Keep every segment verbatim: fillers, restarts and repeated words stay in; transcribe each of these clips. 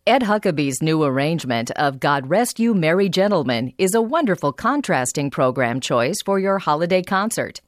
Ed Huckabee's new arrangement of God Rest You Merry Gentlemen is a wonderful contrasting program choice for your holiday concert.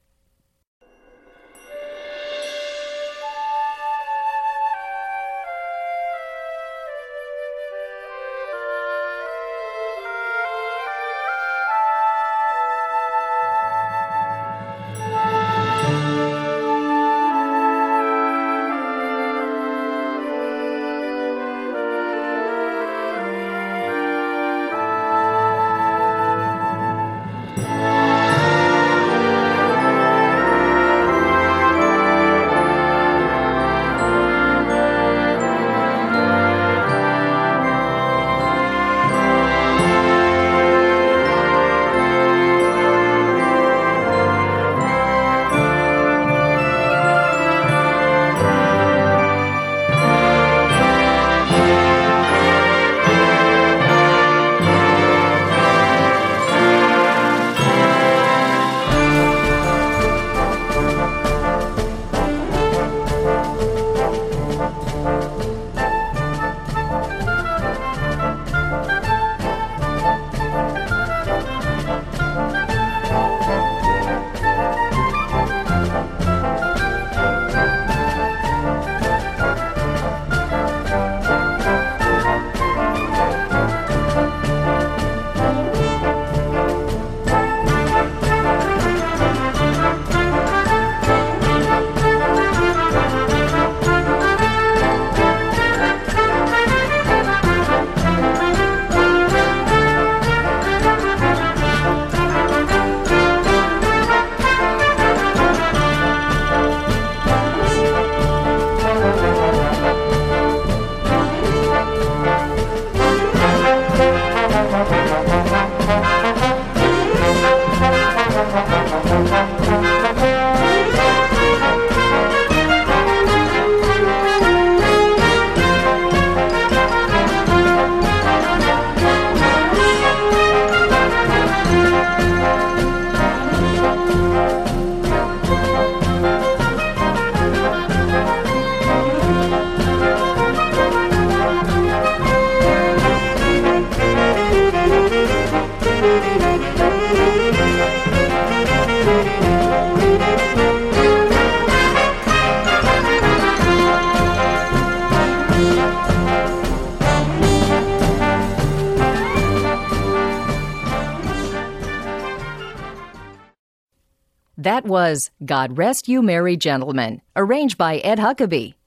That was God Rest You Merry Gentlemen, arranged by Ed Huckabee.